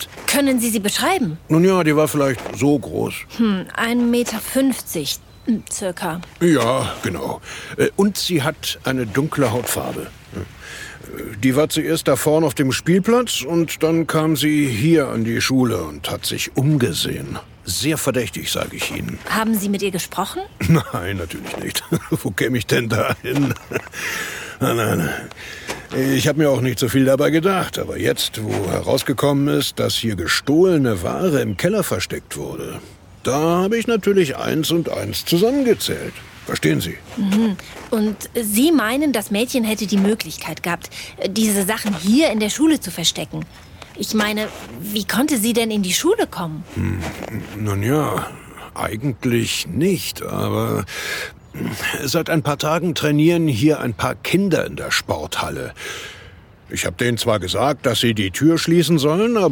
alt. Können Sie sie beschreiben? Nun ja, die war vielleicht so groß. 1,50 Meter circa. Ja, genau. Und sie hat eine dunkle Hautfarbe. Die war zuerst da vorne auf dem Spielplatz und dann kam sie hier an die Schule und hat sich umgesehen. Sehr verdächtig, sage ich Ihnen. Haben Sie mit ihr gesprochen? Nein, natürlich nicht. Wo käme ich denn da hin? Nein. Ich habe mir auch nicht so viel dabei gedacht. Aber jetzt, wo herausgekommen ist, dass hier gestohlene Ware im Keller versteckt wurde, da habe ich natürlich 1 und 1 zusammengezählt. Verstehen Sie? Und Sie meinen, das Mädchen hätte die Möglichkeit gehabt, diese Sachen hier in der Schule zu verstecken? Ich meine, wie konnte sie denn in die Schule kommen? Nun ja, eigentlich nicht, aber seit ein paar Tagen trainieren hier ein paar Kinder in der Sporthalle. Ich habe denen zwar gesagt, dass sie die Tür schließen sollen, aber